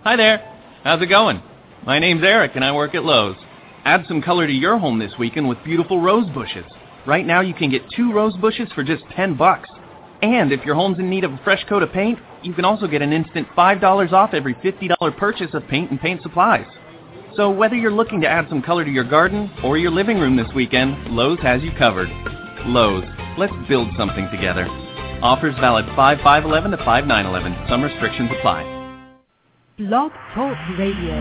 Hi there. How's it going? My name's Eric and I work at Lowe's. Add some color to your home this weekend with beautiful rose bushes. Right now you can get 2 rose bushes for just $10. And if your home's in need of a fresh coat of paint, you can also get an instant $5 off every $50 purchase of paint and paint supplies. So whether you're looking to add some color to your garden or your living room this weekend, Lowe's has you covered. Lowe's. Let's build something together. Offers valid 5/5/11 to 5/9/11. Some restrictions apply. Blog Talk Radio.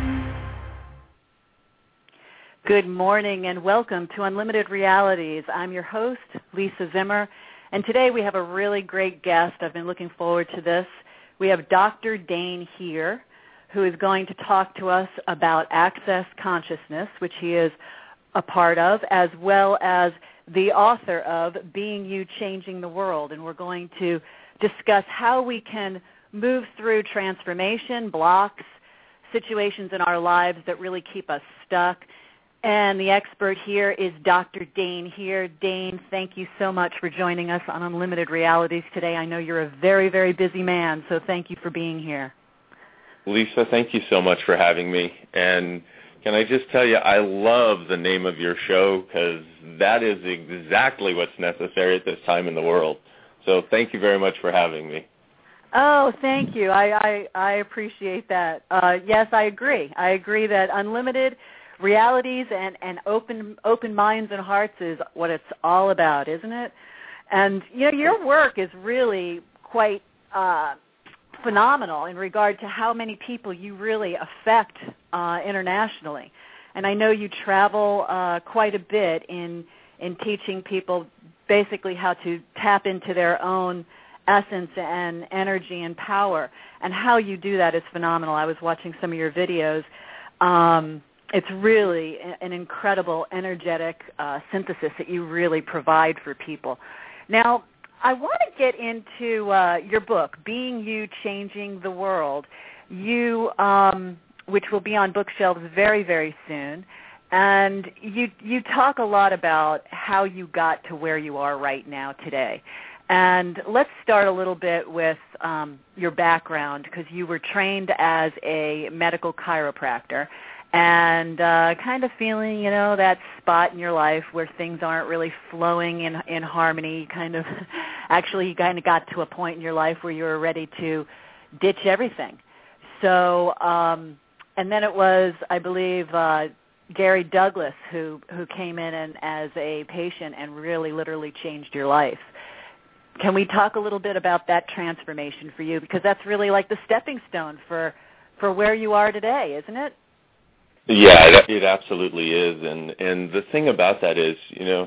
Good morning and welcome to Unlimited Realities. I'm your host, Lisa Zimmer, and today we have a really great guest. I've been looking forward to this. We have Dr. Dain Heer, who is going to talk to us about Access Consciousness, which he is a part of, as well as the author of Being You, Changing the World. And we're going to discuss how we can move through transformation, blocks, situations in our lives that really keep us stuck. And the expert here is Dr. Dain Heer. Dain, thank you so much for joining us on Unlimited Realities today. I know you're a very, very busy man, so thank you for being here. Lisa, thank you so much for having me. And can I just tell you, I love the name of your show because that is exactly what's necessary at this time in the world. So thank you very much for having me. Oh, thank you. I appreciate that. Yes, I agree. I agree that unlimited realities and open minds and hearts is what it's all about, isn't it? And, you know, your work is really quite phenomenal in regard to how many people you really affect internationally. And I know you travel quite a bit in teaching people basically how to tap into their own essence and energy and power, and how you do that is phenomenal. I was watching some of your videos. It's really an incredible energetic synthesis that you really provide for people. Now, I want to get into your book, Being You, Changing the World, which will be on bookshelves very, very soon. And you talk a lot about how you got to where you are right now today. And let's start a little bit with your background, because you were trained as a medical chiropractor and kind of feeling, you know, that spot in your life where things aren't really flowing in harmony. You kind of got to a point in your life where you were ready to ditch everything. So, and then it was, I believe, Gary Douglas who came in and as a patient and really literally changed your life. Can we talk a little bit about that transformation for you? Because that's really like the stepping stone for where you are today, isn't it? Yeah, it absolutely is. And the thing about that is, you know,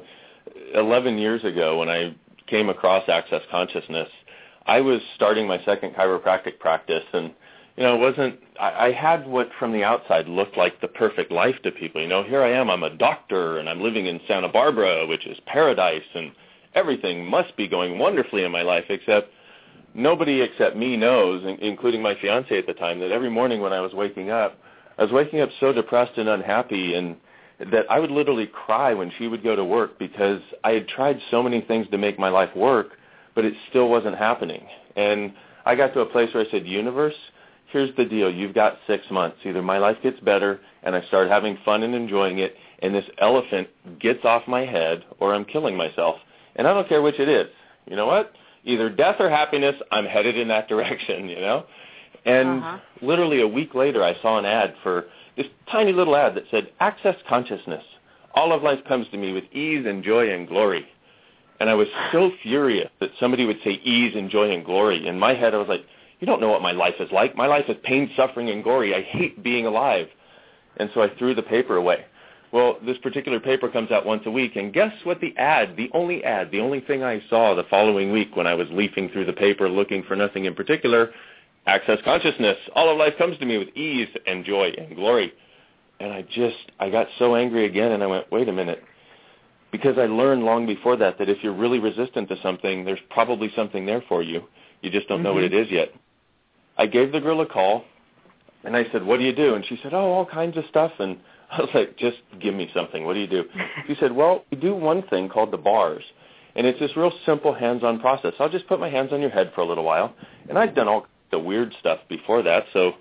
11 years ago when I came across Access Consciousness, I was starting my second chiropractic practice. And, you know, I had what from the outside looked like the perfect life to people. You know, here I am, I'm a doctor, and I'm living in Santa Barbara, which is paradise, and everything must be going wonderfully in my life, except nobody except me knows, including my fiancée at the time, that every morning when I was waking up so depressed and unhappy, and that I would literally cry when she would go to work because I had tried so many things to make my life work, but it still wasn't happening. And I got to a place where I said, universe, here's the deal. You've got 6 months. Either my life gets better and I start having fun and enjoying it, and this elephant gets off my head, or I'm killing myself. And I don't care which it is. You know what? Either death or happiness, I'm headed in that direction, you know? And literally a week later, I saw an ad for this tiny little ad that said, Access Consciousness. All of life comes to me with ease and joy and glory. And I was so furious that somebody would say ease and joy and glory. In my head, I was like, you don't know what my life is like. My life is pain, suffering, and glory. I hate being alive. And so I threw the paper away. Well, this particular paper comes out once a week, and guess what the only thing I saw the following week when I was leafing through the paper looking for nothing in particular, Access Consciousness. All of life comes to me with ease and joy and glory. And I got so angry again, and I went, wait a minute. Because I learned long before that if you're really resistant to something, there's probably something there for you. You just don't know what it is yet. I gave the girl a call, and I said, what do you do? And she said, oh, all kinds of stuff. And I was like, just give me something. What do you do? She said, well, we do one thing called the bars, and it's this real simple hands-on process. I'll just put my hands on your head for a little while, and I'd done all the weird stuff before that, so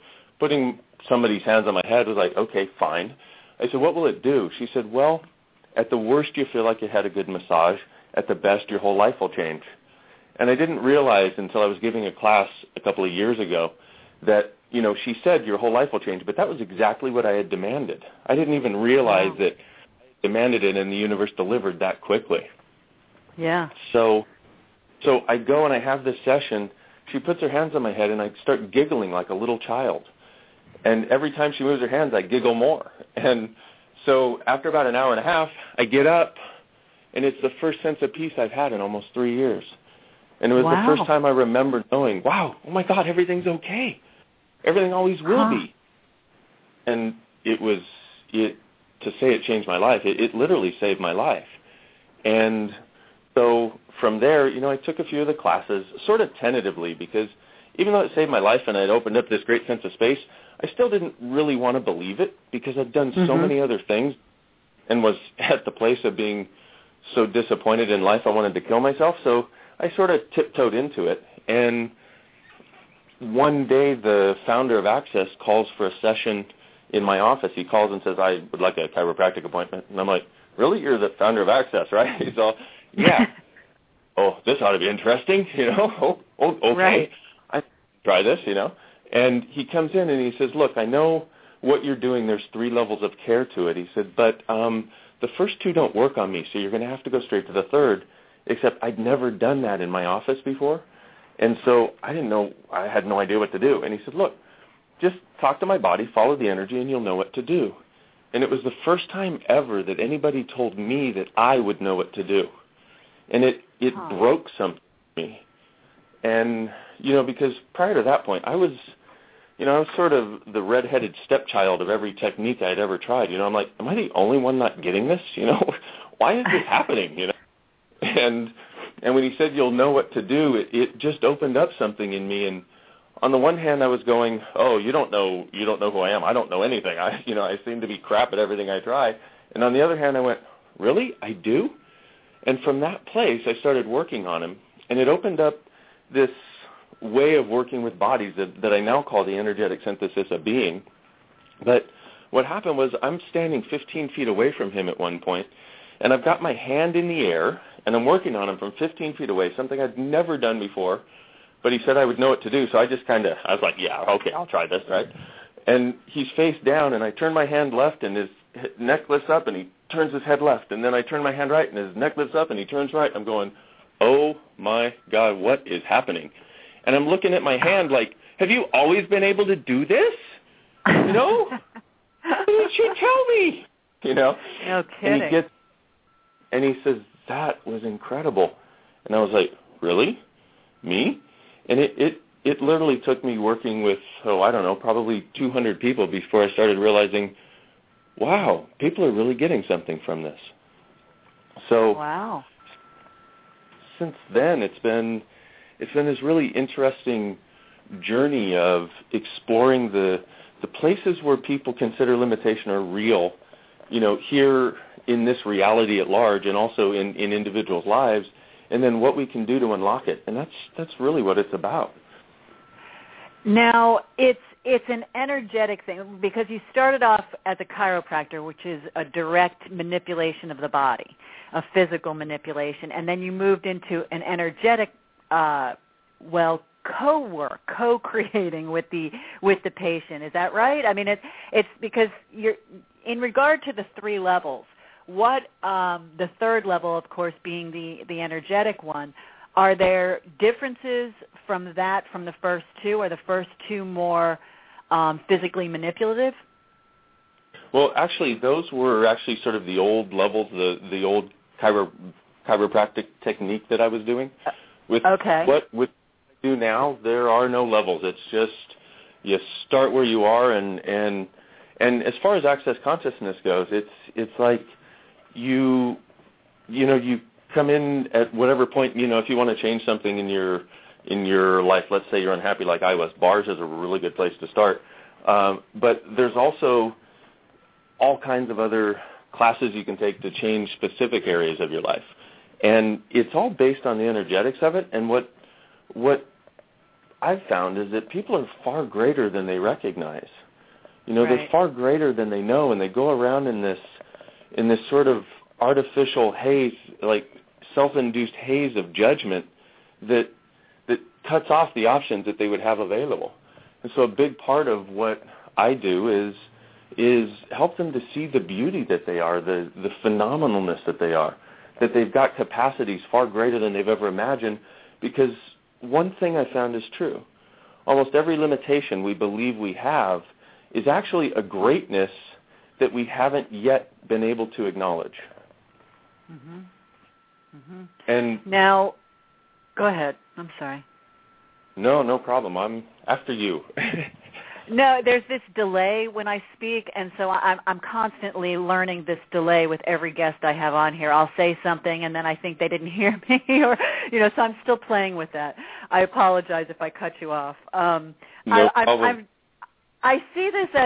putting somebody's hands on my head was like, okay, fine. I said, what will it do? She said, well, at the worst you feel like you had a good massage. At the best, your whole life will change. And I didn't realize until I was giving a class a couple of years ago that, she said your whole life will change, but that was exactly what I had demanded. I didn't even realize that I demanded it and the universe delivered that quickly. Yeah. So I go and I have this session. She puts her hands on my head and I start giggling like a little child. And every time she moves her hands, I giggle more. And so after about an hour and a half, I get up, and it's the first sense of peace I've had in almost 3 years. And it was the first time I remember knowing, wow, oh my God, everything's okay. Everything always will be. And to say it changed my life, it literally saved my life. And so from there, I took a few of the classes sort of tentatively because even though it saved my life and it opened up this great sense of space, I still didn't really want to believe it because I'd done so many other things and was at the place of being so disappointed in life I wanted to kill myself. So I sort of tiptoed into it. And one day the founder of Access calls for a session in my office. He calls and says, I would like a chiropractic appointment. And I'm like, really? You're the founder of Access, right? He's all, yeah. Oh, this ought to be interesting, Oh, okay. Right. I try this, And he comes in and he says, look, I know what you're doing. There's 3 levels of care to it. He said, but the first 2 don't work on me, so you're going to have to go straight to the 3rd, except I'd never done that in my office before. And so I had no idea what to do. And he said, look, just talk to my body, follow the energy, and you'll know what to do. And it was the first time ever that anybody told me that I would know what to do. And it broke something in me. And, because prior to that point, I was sort of the redheaded stepchild of every technique I'd ever tried. I'm like, am I the only one not getting this? Why is this happening? And when he said you'll know what to do, it just opened up something in me. And on the one hand, I was going, oh, you don't know who I am. I don't know anything. I seem to be crap at everything I try. And on the other hand, I went, really? I do? And from that place, I started working on him, and it opened up this way of working with bodies that I now call the energetic synthesis of being. But what happened was I'm standing 15 feet away from him at one point, and I've got my hand in the air, and I'm working on him from 15 feet away, something I'd never done before. But he said I would know what to do, so I was like, yeah, okay, I'll try this, right? And he's face down, and I turn my hand left, and his neck lifts up, and he turns his head left. And then I turn my hand right, and his neck lifts up, and he turns right. I'm going, oh, my God, what is happening? And I'm looking at my hand like, have you always been able to do this? Why didn't you tell me? No kidding. And he says, that was incredible. And I was like, really? Me? And it literally took me working with, probably 200 people before I started realizing, wow, people are really getting something from this. So wow. Since then, it's been this really interesting journey of exploring the places where people consider limitation are real, here in this reality at large and also in individuals' lives, and then what we can do to unlock it. And that's really what it's about. Now, it's an energetic thing because you started off as a chiropractor, which is a direct manipulation of the body, a physical manipulation, and then you moved into an energetic, co-creating with the patient. Is that right? I mean, it's because you're in regard to the 3 levels. What the 3rd level, of course, being the energetic one. Are there differences from the first 2? Are the first 2 more physically manipulative? Well, actually, those were actually sort of the old levels, the old chiropractic technique that I was doing. With what I do now, there are no levels. It's just you start where you are, and as far as Access Consciousness goes, it's like you come in at whatever point, if you want to change something in your life. Let's say you're unhappy like I was. Bars is a really good place to start. But there's also all kinds of other classes you can take to change specific areas of your life. And it's all based on the energetics of it. And what I've found is that people are far greater than they recognize. Right. They're far greater than they know, and they go around in this sort of artificial haze, like self-induced haze of judgment that cuts off the options that they would have available. And so a big part of what I do is help them to see the beauty that they are, the phenomenalness that they are, that they've got capacities far greater than they've ever imagined, because one thing I found is true. Almost every limitation we believe we have is actually a greatness that we haven't yet been able to acknowledge. Mm-hmm. Mm-hmm. And now, go ahead. I'm sorry. No problem. I'm after you. No, there's this delay when I speak, and so I'm constantly learning this delay with every guest I have on here. I'll say something, and then I think they didn't hear me, or so I'm still playing with that. I apologize if I cut you off. No problem. I see this as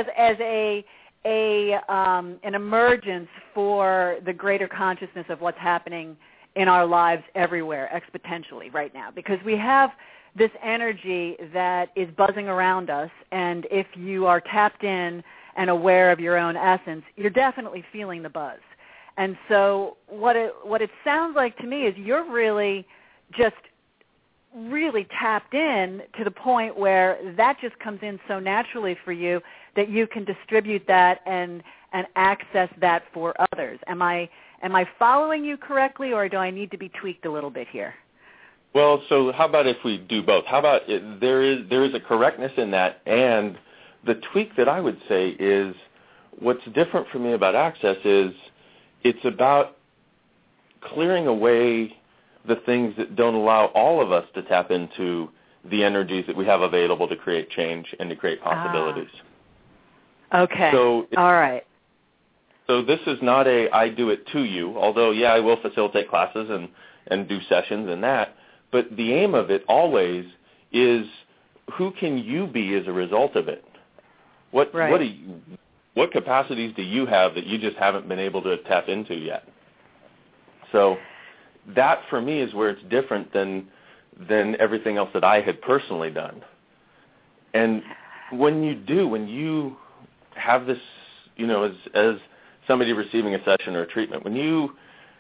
an emergence for the greater consciousness of what's happening in our lives everywhere, exponentially right now, because we have this energy that is buzzing around us, and if you are tapped in and aware of your own essence, you're definitely feeling the buzz. And so what it sounds like to me is you're really just really tapped in to the point where that just comes in so naturally for you that you can distribute that and access that for others. Am I following you correctly, or do I need to be tweaked a little bit here? Well, so how about if we do both? How about there is a correctness in that, and the tweak that I would say is what's different for me about Access is it's about clearing away the things that don't allow all of us to tap into the energies that we have available to create change and to create possibilities. Okay. So all right. So this is not I do it to you, although, yeah, I will facilitate classes and do sessions and that. But the aim of it always is who can you be as a result of it? What capacities do you have that you just haven't been able to tap into yet? So that for me is where it's different than everything else that I had personally done. And when you have this, as somebody receiving a session or a treatment, when you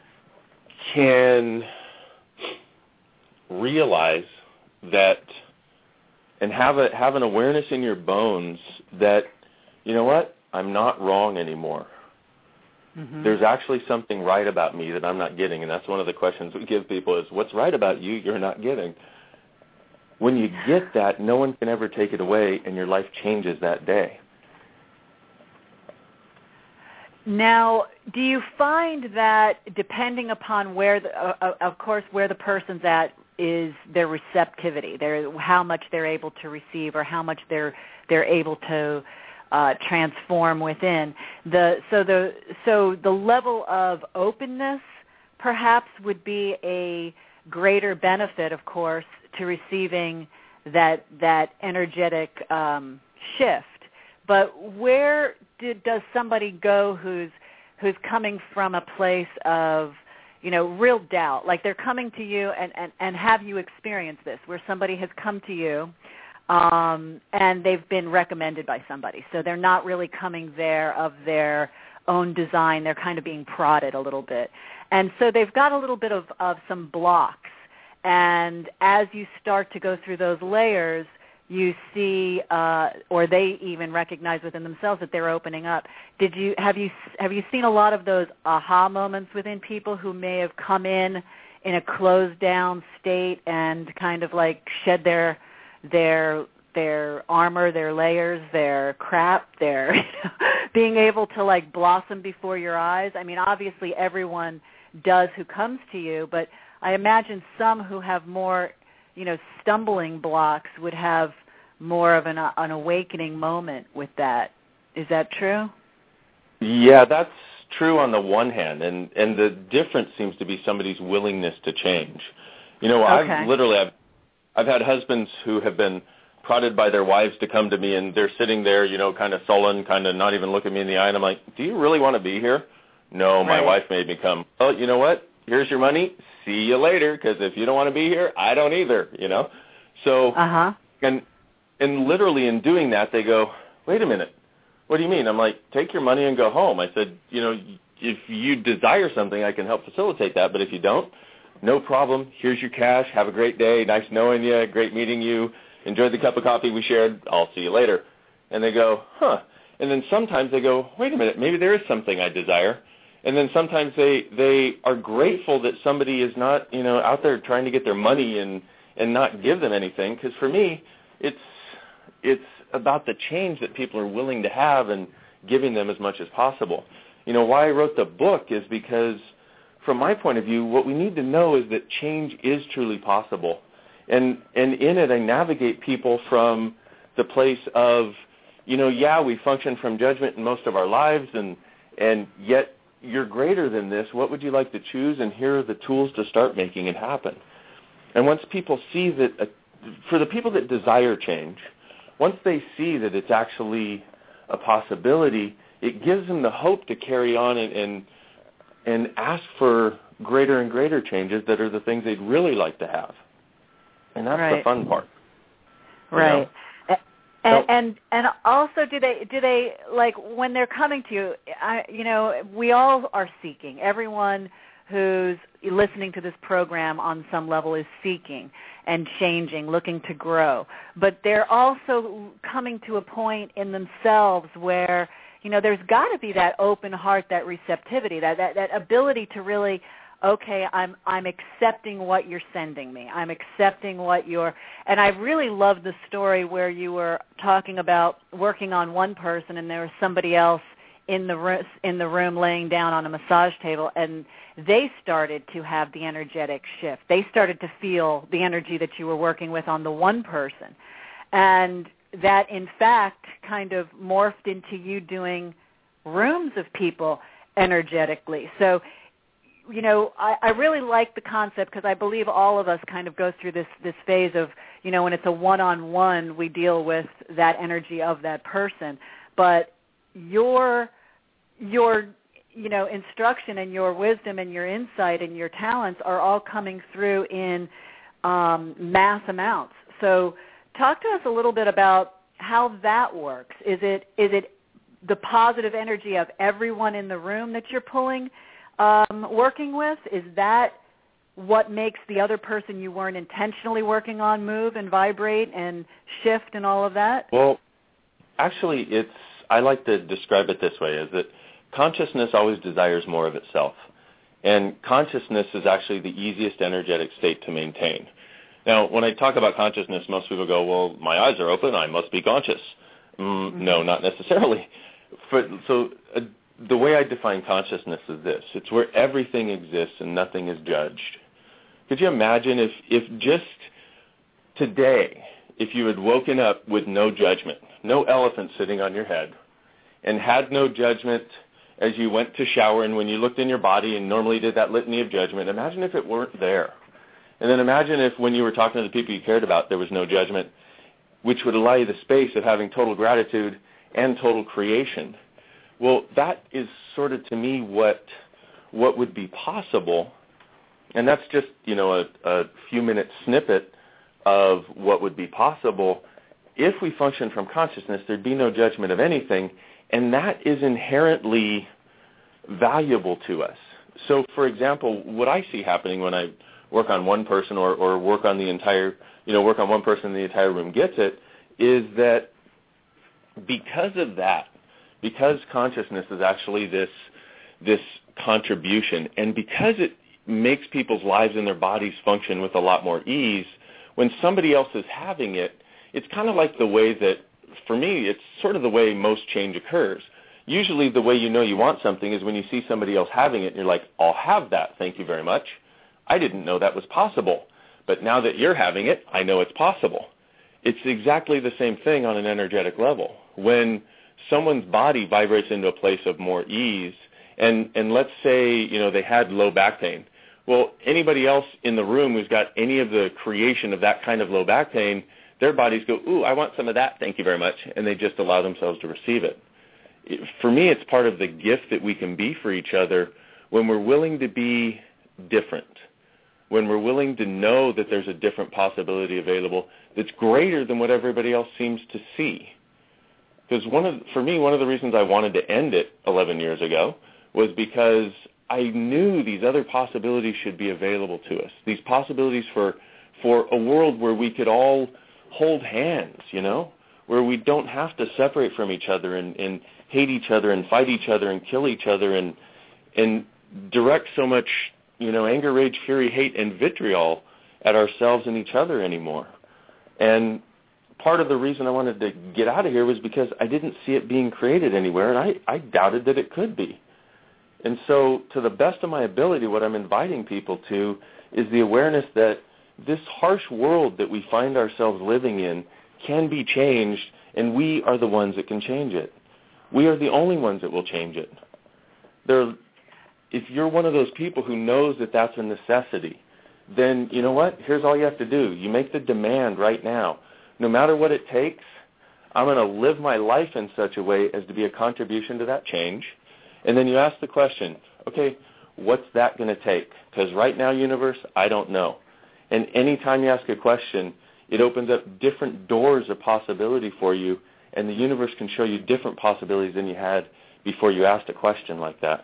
can realize that and have an awareness in your bones that, you know what, I'm not wrong anymore. Mm-hmm. There's actually something right about me that I'm not getting, and that's one of the questions we give people is, what's right about you you're not getting? When you get that, no one can ever take it away, and your life changes that day. Now, do you find that depending upon where the person's at is their receptivity, how much they're able to receive or how much they're able to transform within, so the level of openness perhaps would be a greater benefit, of course, to receiving that energetic shift. But where does somebody go who's coming from a place of real doubt, like they're coming to you and have you experienced this, where somebody has come to you and they've been recommended by somebody, so they're not really coming there of their own design, they're kind of being prodded a little bit, and so they've got a little bit of some blocks, and as you start to go through those layers, you see, or they even recognize within themselves that they're opening up. Have you seen a lot of those aha moments within people who may have come in a closed down state and kind of like shed their armor, their layers, their crap, their being able to like blossom before your eyes? I mean, obviously everyone does who comes to you, but I imagine some who have more stumbling blocks would have more of an awakening moment with that. Is that true? Yeah, that's true on the one hand, and the difference seems to be somebody's willingness to change. Okay. I've had husbands who have been prodded by their wives to come to me, and they're sitting there, kind of sullen, kind of not even looking me in the eye, and I'm like, do you really want to be here? No, my wife made me come. Oh, you know what? Here's your money. See you later, because if you don't want to be here, I don't either, So And literally in doing that, they go, wait a minute, what do you mean? I'm like, take your money and go home. I said, if you desire something, I can help facilitate that. But if you don't, no problem. Here's your cash. Have a great day. Nice knowing you. Great meeting you. Enjoy the cup of coffee we shared. I'll see you later. And they go, huh. And then sometimes they go, wait a minute, maybe there is something I desire. And then sometimes they are grateful that somebody is not, out there trying to get their money and not give them anything. Because for me, it's about the change that people are willing to have and giving them as much as possible. Why I wrote the book is because, from my point of view, what we need to know is that change is truly possible. And in it, I navigate people from the place of, we function from judgment in most of our lives, and yet you're greater than this. What would you like to choose? And here are the tools to start making it happen. And once people see that, for the people that desire change, once they see that it's actually a possibility, it gives them the hope to carry on and ask for greater and greater changes that are the things they'd really like to have. And that's the fun part. Right. And also, do they like when they're coming to you? We all are seeking. Everyone who's listening to this program on some level is seeking and changing, looking to grow. But they're also coming to a point in themselves where there's got to be that open heart, that receptivity, that ability to really, okay, I'm accepting what you're sending me. I'm accepting what you're, and I really love the story where you were talking about working on one person and there was somebody else in the room laying down on a massage table, and they started to have the energetic shift. They started to feel the energy that you were working with on the one person. And that, in fact, kind of morphed into you doing rooms of people energetically. So, I really like the concept because I believe all of us kind of go through this phase of, when it's a one-on-one, we deal with that energy of that person. But your instruction and your wisdom and your insight and your talents are all coming through in mass amounts. So talk to us a little bit about how that works. Is it the positive energy of everyone in the room that you're pulling, working with? Is that what makes the other person you weren't intentionally working on move and vibrate and shift and all of that? Well, actually, I like to describe it this way, is that consciousness always desires more of itself. And consciousness is actually the easiest energetic state to maintain. Now, when I talk about consciousness, most people go, well, my eyes are open, I must be conscious. No, not necessarily. The way I define consciousness is this. It's where everything exists and nothing is judged. Could you imagine if just today, if you had woken up with no judgment, no elephant sitting on your head, and had no judgment as you went to shower and when you looked in your body and normally did that litany of judgment, imagine if it weren't there. And then imagine if when you were talking to the people you cared about, there was no judgment, which would allow you the space of having total gratitude and total creation. Well, that is sort of, to me, what would be possible. And that's just, a few-minute snippet of what would be possible. If we function from consciousness, there'd be no judgment of anything, and that is inherently valuable to us. So, for example, what I see happening when I work on one person or work on the entire, work on one person and the entire room gets it, is that because of that, because consciousness is actually this contribution, and because it makes people's lives and their bodies function with a lot more ease, when somebody else is having it, it's kind of like the way that, for me, it's sort of the way most change occurs. Usually the way you know you want something is when you see somebody else having it, and you're like, I'll have that, thank you very much. I didn't know that was possible. But now that you're having it, I know it's possible. It's exactly the same thing on an energetic level. When someone's body vibrates into a place of more ease, and let's say, they had low back pain. Well, anybody else in the room who's got any of the creation of that kind of low back pain, their bodies go, ooh, I want some of that, thank you very much, and they just allow themselves to receive it. For me, it's part of the gift that we can be for each other when we're willing to be different, when we're willing to know that there's a different possibility available that's greater than what everybody else seems to see. Because for me, one of the reasons I wanted to end it 11 years ago was because I knew these other possibilities should be available to us, these possibilities for a world where we could all hold hands, where we don't have to separate from each other and hate each other and fight each other and kill each other and direct so much, anger, rage, fury, hate, and vitriol at ourselves and each other anymore. And part of the reason I wanted to get out of here was because I didn't see it being created anywhere, and I doubted that it could be. And so to the best of my ability, what I'm inviting people to is the awareness that this harsh world that we find ourselves living in can be changed, and we are the ones that can change it. We are the only ones that will change it. If you're one of those people who knows that that's a necessity, then you know what? Here's all you have to do. You make the demand right now. No matter what it takes, I'm going to live my life in such a way as to be a contribution to that change. And then you ask the question, okay, what's that going to take? Because right now, universe, I don't know. And anytime you ask a question, it opens up different doors of possibility for you, and the universe can show you different possibilities than you had before you asked a question like that.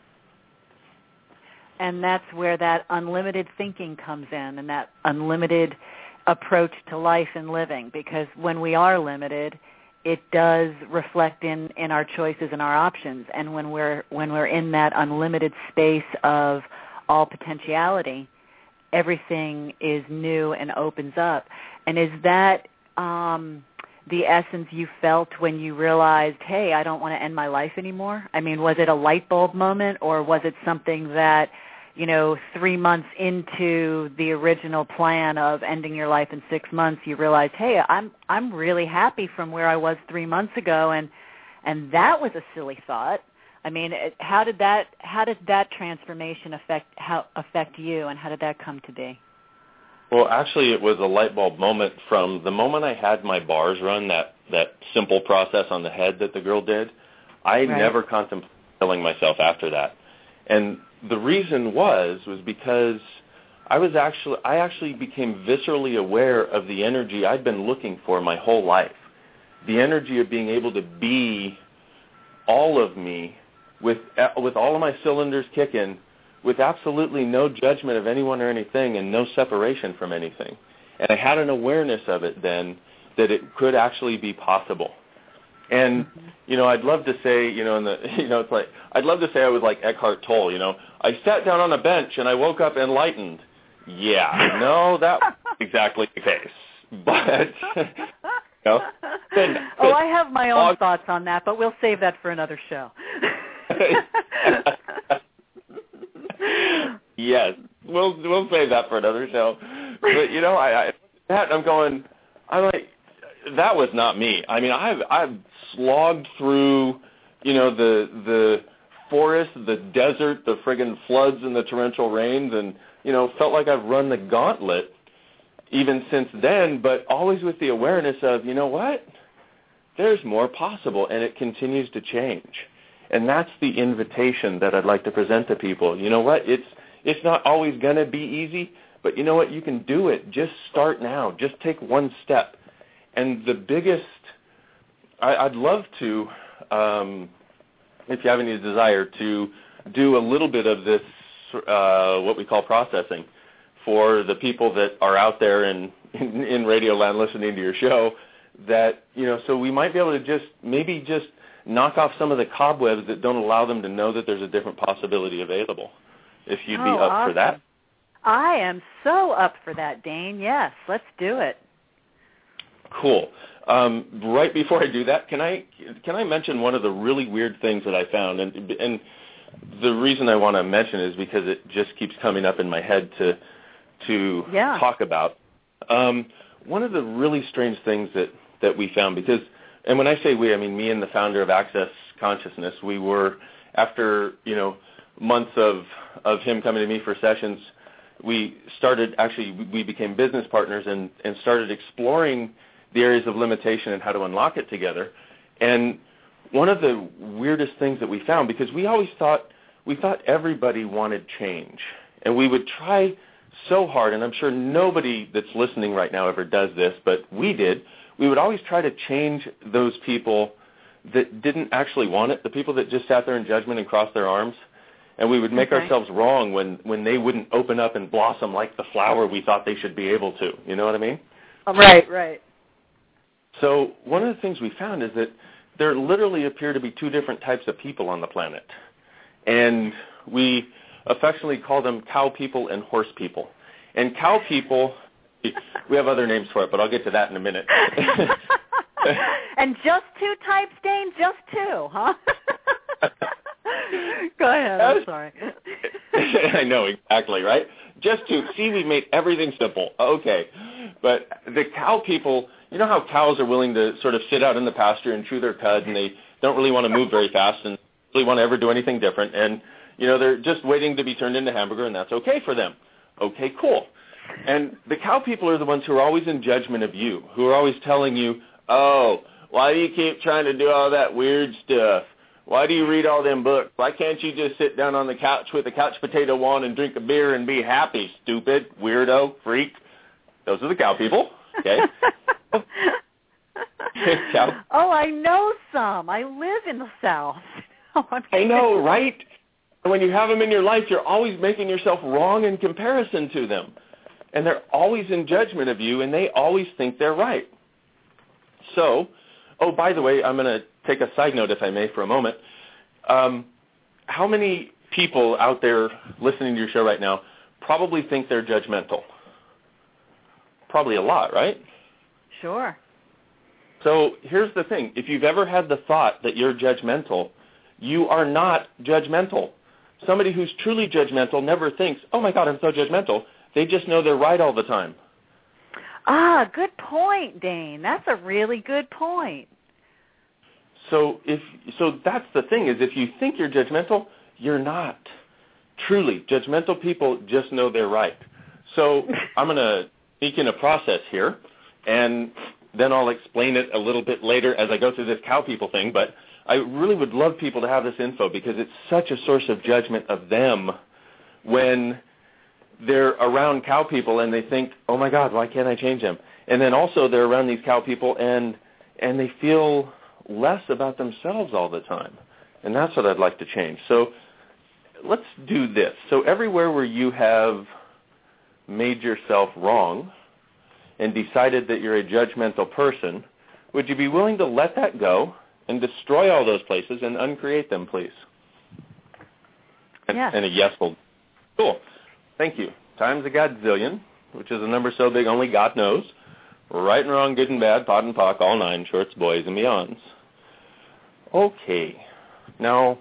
And that's where that unlimited thinking comes in, and that unlimited approach to life and living, because when we are limited, it does reflect in our choices and our options. And when we're in that unlimited space of all potentiality, everything is new and opens up. And is that the essence you felt when you realized, hey, I don't want to end my life anymore? I mean, was it a light bulb moment, or was it something that, 3 months into the original plan of ending your life in 6 months, you realized, hey, I'm really happy from where I was 3 months ago, and that was a silly thought. I mean, how did that transformation affect you, and how did that come to be? Well, actually, it was a light bulb moment from the moment I had my bars run, that simple process on the head that the girl did. I never contemplated killing myself after that. And the reason was because I actually became viscerally aware of the energy I'd been looking for my whole life. The energy of being able to be all of me with all of my cylinders kicking, with absolutely no judgment of anyone or anything and no separation from anything. And I had an awareness of it then that it could actually be possible. And, I'd love to say, it's like, I'd love to say I was like Eckhart Tolle, I sat down on a bench and I woke up enlightened. Yeah, no, that was exactly the case. But, I have my own thoughts on that, but we'll save that for another show. Yes, we'll save that for another show. But I'm like, that was not me. I mean, I've slogged through, the forest, the desert, the friggin' floods and the torrential rains, and felt like I've run the gauntlet even since then. But always with the awareness of, what? There's more possible, and it continues to change. And that's the invitation that I'd like to present to people. You know what? It's not always going to be easy, but you know what? You can do it. Just start now. Just take one step. And the biggest, I'd love to, if you have any desire, to do a little bit of this, what we call processing, for the people that are out there in Radio Land listening to your show, that, so we might be able to just knock off some of the cobwebs that don't allow them to know that there's a different possibility available, if you'd be up for that. I am so up for that, Dane. Yes, let's do it. Cool. Right before I do that, can I mention one of the really weird things that I found? And the reason I want to mention it is because it just keeps coming up in my head to talk about. One of the really strange things that we found, because, and when I say we, I mean me and the founder of Access Consciousness, we were, after, months of him coming to me for sessions, we became business partners and started exploring the areas of limitation and how to unlock it together. And one of the weirdest things that we found, because we thought everybody wanted change, and we would try so hard, and I'm sure nobody that's listening right now ever does this, but we did. We would always try to change those people that didn't actually want it, the people that just sat there in judgment and crossed their arms, and we would make ourselves wrong when they wouldn't open up and blossom like the flower we thought they should be able to. You know what I mean? Right. So one of the things we found is that there literally appear to be two different types of people on the planet, and we affectionately call them cow people and horse people. And cow people, we have other names for it, but I'll get to that in a minute. And just two types, Dane? Just two, huh? Go ahead, I'm sorry. I know, exactly, right? Just two. See, we made everything simple. Okay. But the cow people, you know how cows are willing to sort of sit out in the pasture and chew their cud, and they don't really want to move very fast and really want to ever do anything different, and they're just waiting to be turned into hamburger, and that's okay for them. Okay, cool. And the cow people are the ones who are always in judgment of you, who are always telling you, oh, why do you keep trying to do all that weird stuff? Why do you read all them books? Why can't you just sit down on the couch with a couch potato on and drink a beer and be happy, stupid, weirdo, freak? Those are the cow people, okay? Cow. Oh, I know some. I live in the South. I know, right? And when you have them in your life, you're always making yourself wrong in comparison to them. And they're always in judgment of you, and they always think they're right. So, oh, by the way, I'm going to take a side note, if I may, for a moment. How many people out there listening to your show right now probably think they're judgmental? Probably a lot, right? Sure. So here's the thing. If you've ever had the thought that you're judgmental, you are not judgmental. Somebody who's truly judgmental never thinks, oh, my God, I'm so judgmental. They just know they're right all the time. Ah, good point, Dane. That's a really good point. So that's the thing, is if you think you're judgmental, you're not. Truly, judgmental people just know they're right. So I'm going to sneak in a process here, and then I'll explain it a little bit later as I go through this cow people thing, but I really would love people to have this info because it's such a source of judgment of them when they're around cow people and they think, oh, my God, why can't I change them? And then also they're around these cow people and they feel less about themselves all the time. And that's what I'd like to change. So let's do this. So everywhere where you have made yourself wrong and decided that you're a judgmental person, would you be willing to let that go and destroy all those places and uncreate them, please? Yes. And a yes will. Cool. Thank you. Times a godzillion, which is a number so big only God knows. Right and wrong, good and bad, pot and pock, all nine, shorts, boys, and beyonds. Okay. Now,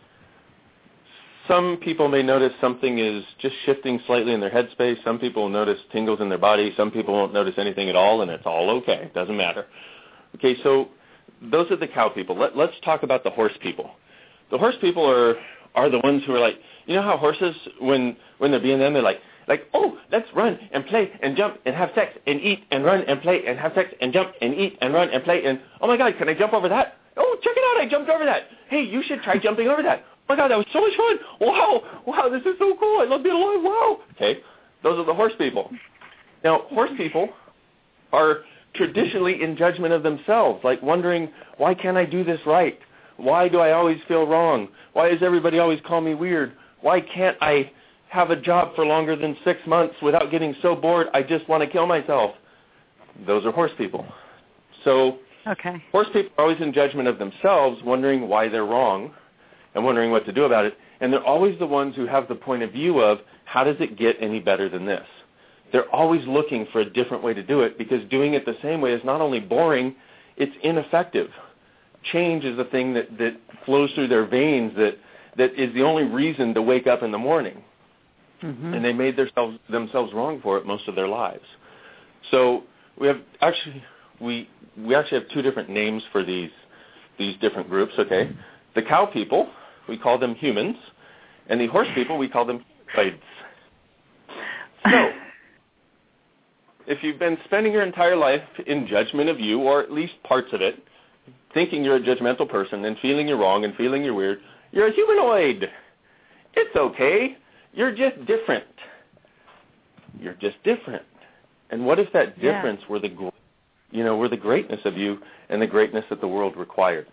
some people may notice something is just shifting slightly in their headspace. Some people will notice tingles in their body. Some people won't notice anything at all, and it's all okay. It doesn't matter. Okay, so those are the cow people. Let's talk about the horse people. The horse people are the ones who are like, you know how horses, when they're being them, they're like, oh, let's run and play and jump and have sex and eat and run and play and have sex and jump and eat and run and play and, oh, my God, can I jump over that? Oh, check it out, I jumped over that. Hey, you should try jumping over that. Oh, my God, that was so much fun. Wow, this is so cool. I love being alive. Wow. Okay, those are the horse people. Now, horse people are traditionally in judgment of themselves, like wondering, why can't I do this right? Why do I always feel wrong? Why does everybody always call me weird? Why can't I have a job for longer than 6 months without getting so bored I just want to kill myself? Those are horse people. So okay. Horse people are always in judgment of themselves, wondering why they're wrong and wondering what to do about it. And they're always the ones who have the point of view of, how does it get any better than this? They're always looking for a different way to do it, because doing it the same way is not only boring, it's ineffective. Change is the thing that flows through their veins, that is the only reason to wake up in the morning. Mm-hmm. And they made themselves wrong for it most of their lives. So we actually have two different names for these different groups, okay? The cow people, we call them humans, and the horse people, we call them humanoids. So if you've been spending your entire life in judgment of you, or at least parts of it, thinking you're a judgmental person and feeling you're wrong and feeling you're weird, you're a humanoid. It's okay. You're just different. you're just different. And what if that difference were were the greatness of you and the greatness that the world required?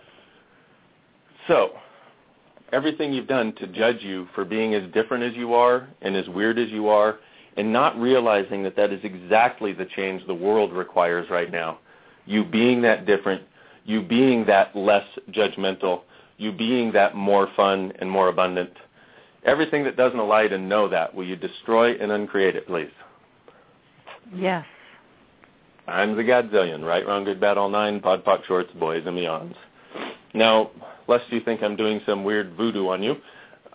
So, everything you've done to judge you for being as different as you are and as weird as you are, and not realizing that that is exactly the change the world requires right now. You being that different, you being that less judgmental, you being that more fun and more abundant. Everything that doesn't alight and know that, will you destroy and uncreate it, please? Yes. I'm the Godzillion, right, wrong, good, bad, all nine, pod, poc, shorts, boys, and beyonds. Now, lest you think I'm doing some weird voodoo on you,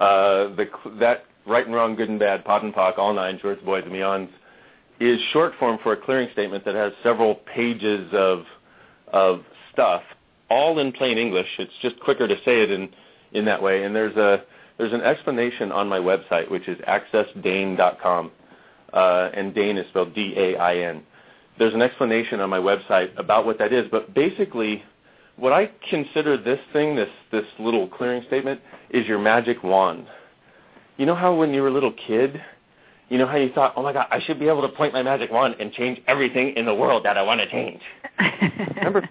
that right and wrong, good and bad, pod and poc, all nine, shorts, boys, and beyonds is short form for a clearing statement that has several pages of stuff, all in plain English. It's just quicker to say it in that way. And there's an explanation on my website, which is accessdain.com, and Dain is spelled D-A-I-N. There's an explanation on my website about what that is, but basically what I consider this thing, this little clearing statement, is your magic wand. You know how when you were a little kid, you know how you thought, oh my God, I should be able to point my magic wand and change everything in the world that I want to change. Remember?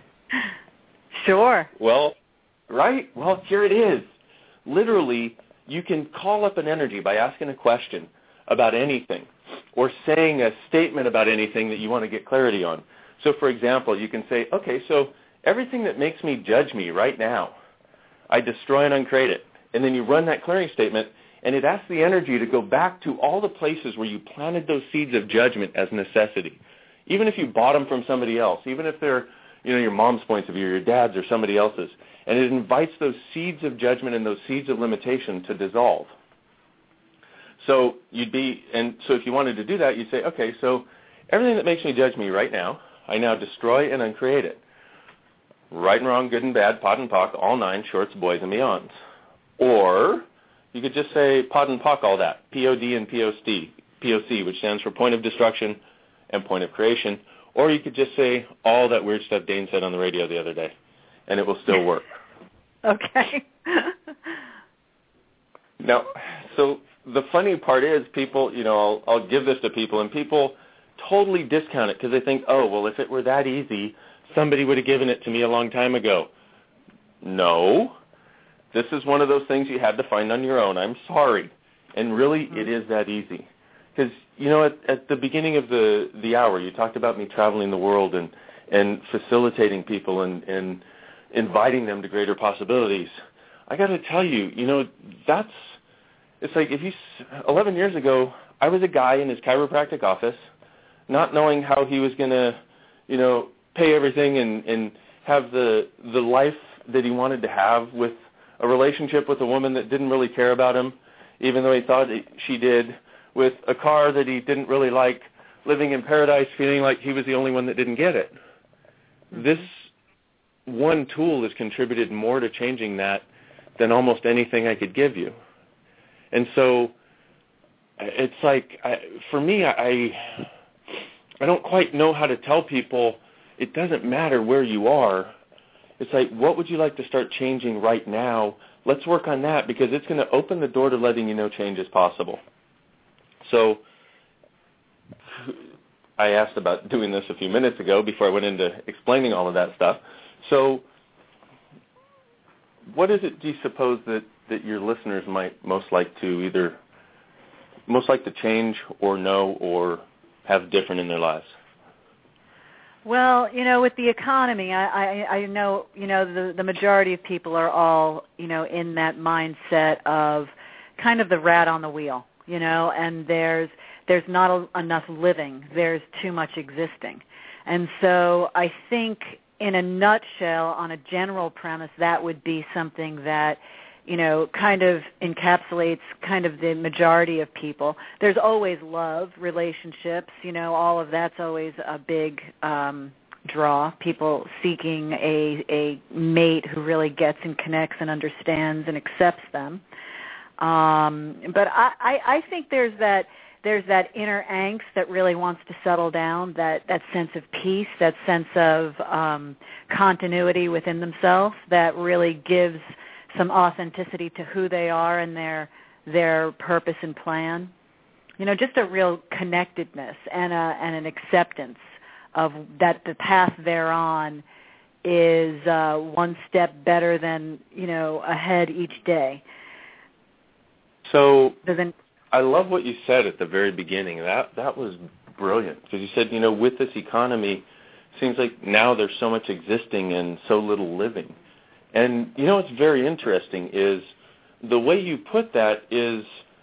Sure. Well, right? Well, here it is. Literally, you can call up an energy by asking a question about anything or saying a statement about anything that you want to get clarity on. So, for example, you can say, okay, so everything that makes me judge me right now, I destroy and uncreate it. And then you run that clearing statement, and it asks the energy to go back to all the places where you planted those seeds of judgment as necessity. Even if you bought them from somebody else, even if they're your mom's points of view, your dad's or somebody else's. And it invites those seeds of judgment and those seeds of limitation to dissolve. So if you wanted to do that, you'd say, okay, so everything that makes me judge me right now, I now destroy and uncreate it. Right and wrong, good and bad, pod and poc, all nine, shorts, boys, and beyonds. Or you could just say pod and poc all that, P-O-D and P-O-C, which stands for point of destruction and point of creation. Or you could just say all that weird stuff Dain said on the radio the other day, and it will still work. Okay. Now, so the funny part is people, I'll give this to people, and people totally discount it because they think, oh, well, if it were that easy, somebody would have given it to me a long time ago. No. This is one of those things you had to find on your own. I'm sorry. And really, it is that easy. Because, at the beginning of the hour, you talked about me traveling the world and facilitating people and inviting them to greater possibilities. I got to tell you, it's like 11 years ago, I was a guy in his chiropractic office, not knowing how he was going to, pay everything and have the life that he wanted to have with a relationship with a woman that didn't really care about him, even though he thought she did, with a car that he didn't really like, living in paradise, feeling like he was the only one that didn't get it. Mm-hmm. This one tool has contributed more to changing that than almost anything I could give you. And so it's like, for me, I don't quite know how to tell people it doesn't matter where you are. It's like, what would you like to start changing right now? Let's work on that because it's going to open the door to letting you know change is possible. So I asked about doing this a few minutes ago before I went into explaining all of that stuff. So what is it, do you suppose, that your listeners might most like to change or know or have different in their lives? Well, with the economy, I know, the majority of people are all, in that mindset of kind of the rat on the wheel, and there's not enough living. There's too much existing. And so I think in a nutshell, on a general premise, that would be something that, kind of encapsulates kind of the majority of people. There's always love, relationships, all of that's always a big draw, people seeking a mate who really gets and connects and understands and accepts them. But I think there's that inner angst that really wants to settle down, that sense of peace, that sense of continuity within themselves that really gives some authenticity to who they are and their purpose and plan. just a real connectedness and an acceptance of that the path they're on is one step better than, ahead each day. So I love what you said at the very beginning. That was brilliant, because you said, with this economy, it seems like now there's so much existing and so little living. And, what's very interesting is the way you put that is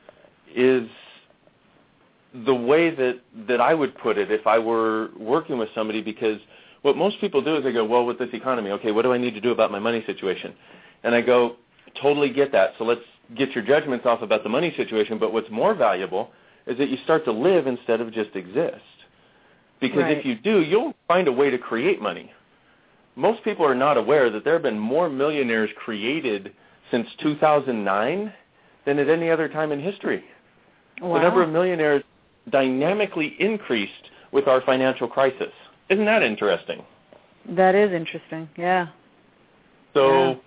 the way that I would put it if I were working with somebody, because what most people do is they go, well, with this economy, okay, what do I need to do about my money situation? And I go, totally get that. So let's get your judgments off about the money situation, but what's more valuable is that you start to live instead of just exist. Because right. If you do, you'll find a way to create money. Most people are not aware that there have been more millionaires created since 2009 than at any other time in history. Wow. The number of millionaires dynamically increased with our financial crisis. Isn't that interesting? That is interesting, yeah. So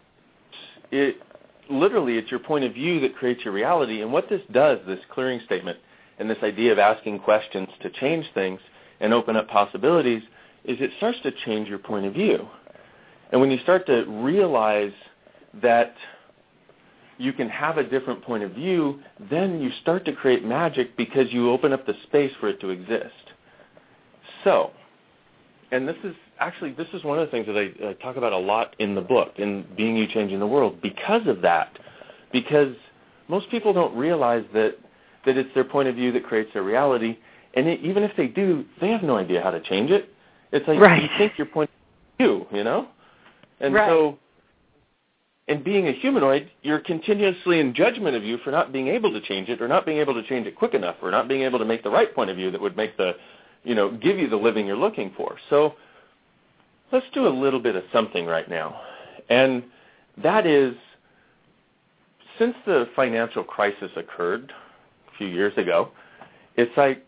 it's your point of view that creates your reality. And what this does, this clearing statement and this idea of asking questions to change things and open up possibilities, is it starts to change your point of view. And when you start to realize that you can have a different point of view, then you start to create magic because you open up the space for it to exist. So, and this is one of the things that I talk about a lot in the book, in Being You Changing the World, because of that. Because most people don't realize that it's their point of view that creates their reality, and even if they do, they have no idea how to change it. It's like right. You think your point of view, And right. so, in being a humanoid, you're continuously in judgment of you for not being able to change it, or not being able to change it quick enough, or not being able to make the right point of view that would make give you the living you're looking for. So let's do a little bit of something right now. And that is, since the financial crisis occurred a few years ago, it's like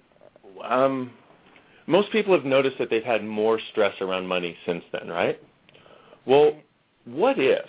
most people have noticed that they've had more stress around money since then, right? Well, what if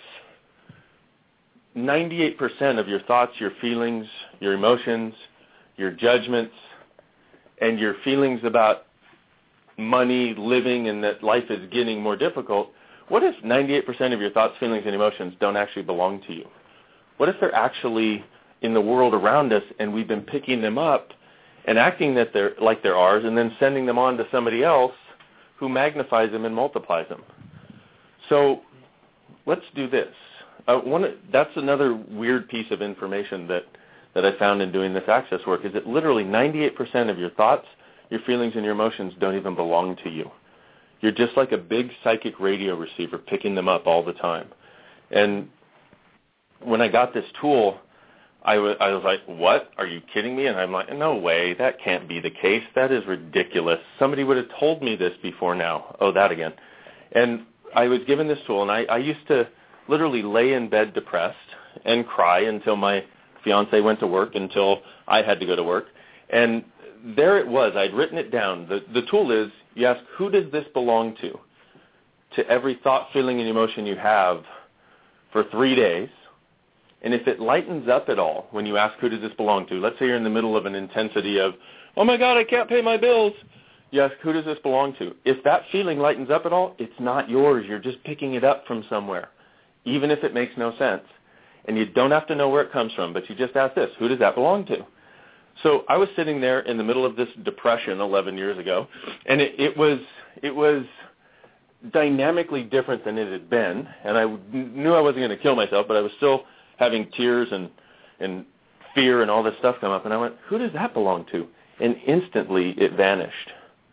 98% of your thoughts, your feelings, your emotions, your judgments, and your feelings about money, living, and that life is getting more difficult, what if 98% of your thoughts, feelings, and emotions don't actually belong to you? What if they're actually in the world around us, and we've been picking them up and acting that they're like they're ours, and then sending them on to somebody else who magnifies them and multiplies them? So let's do this. That's another weird piece of information that I found in doing this access work, is that literally 98% of your thoughts, your feelings, and your emotions don't even belong to you. You're just like a big psychic radio receiver picking them up all the time. And when I got this tool, I was like, what? Are you kidding me? And I'm like, no way. That can't be the case. That is ridiculous. Somebody would have told me this before now. Oh, that again. And I was given this tool, and I used to literally lay in bed depressed and cry until my fiance went to work, until I had to go to work. And there it was. I'd written it down. The tool is, you ask, who does this belong to? To every thought, feeling, and emotion you have for 3 days. And if it lightens up at all when you ask, who does this belong to? Let's say you're in the middle of an intensity of, oh my God, I can't pay my bills. You ask, who does this belong to? If that feeling lightens up at all, it's not yours. You're just picking it up from somewhere, even if it makes no sense. And you don't have to know where it comes from, but you just ask this, who does that belong to? So I was sitting there in the middle of this depression 11 years ago, and it was dynamically different than it had been, and I knew I wasn't going to kill myself, but I was still having tears and fear and all this stuff come up, and I went, who does that belong to? And instantly it vanished.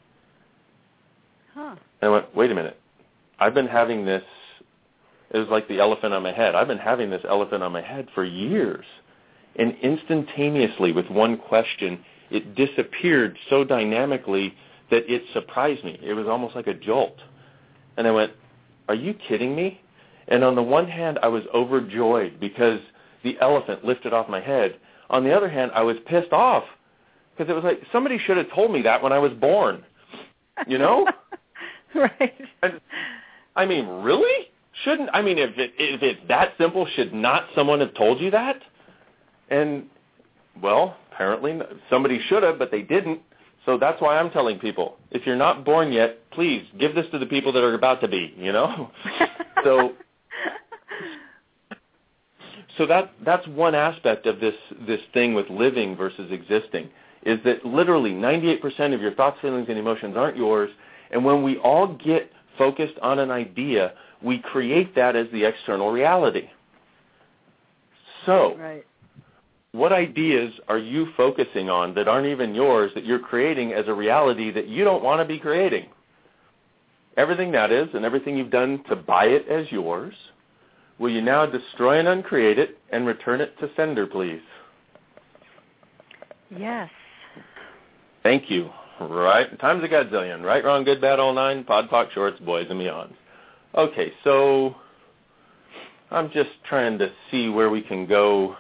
Huh. And I went, wait a minute. I've been having this, it was like the elephant on my head. I've been having this elephant on my head for years. And instantaneously, with one question, it disappeared so dynamically that it surprised me. It was almost like a jolt. And I went, are you kidding me? And on the one hand, I was overjoyed because the elephant lifted off my head. On the other hand, I was pissed off because it was like, somebody should have told me that when I was born. You know? Right. I mean, really? If it's that simple, should not someone have told you that? And Well, apparently somebody should have, but they didn't. So that's why I'm telling people, if you're not born yet, please give this to the people that are about to be, you know? So that's one aspect of this thing with living versus existing, is that literally 98% of your thoughts, feelings, and emotions aren't yours. And when we all get focused on an idea, we create that as the external reality. So right. What ideas are you focusing on that aren't even yours that you're creating as a reality that you don't want to be creating? Everything that is and everything you've done to buy it as yours, will you now destroy and uncreate it and return it to sender, please? Yes. Thank you. Right. Times a godzillion. Right, wrong, good, bad, all nine, pod, poc, shorts, boys, and beyonds. Okay, so I'm just trying to see where we can go.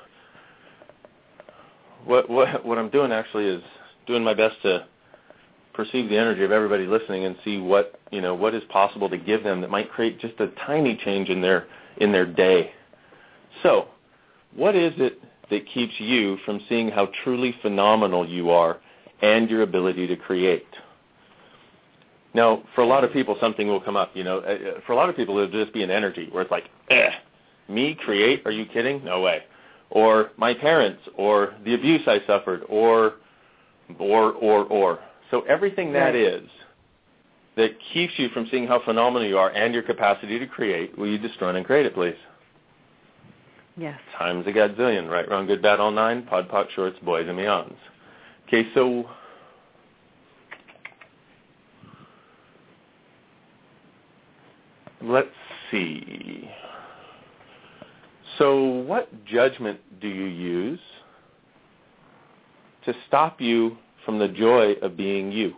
What I'm doing actually is doing my best to perceive the energy of everybody listening and see what is possible to give them that might create just a tiny change in their day. So, what is it that keeps you from seeing how truly phenomenal you are and your ability to create? Now, for a lot of people, something will come up. For a lot of people, it'll just be an energy where it's like, me create? Are you kidding? No way. Or my parents, or the abuse I suffered, or. So everything that is that keeps you from seeing how phenomenal you are and your capacity to create, will you destroy and create it, please? Yes. Times a godzillion. Right, wrong, good, bad, all nine, pod, poc, shorts, boys, and beyonds. Okay, so let's see. So what judgment do you use to stop you from the joy of being you?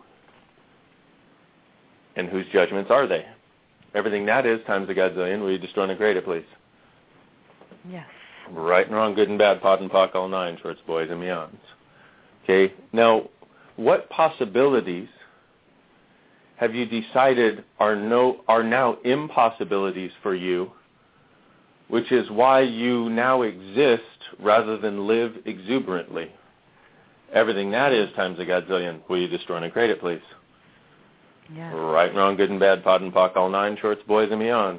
And whose judgments are they? Everything that is times a godzillion, will you destroy and create it, please? Yes. Right and wrong, good and bad, pod and poc, all nine, shorts, boys, and beyonds. Okay, now what possibilities have you decided are now impossibilities for you, which is why you now exist rather than live exuberantly? Everything that is times a godzillion, will you destroy and create it, please? Yes. Right and wrong, good and bad, pod and poc, all nine, shorts, boys, and beyonds.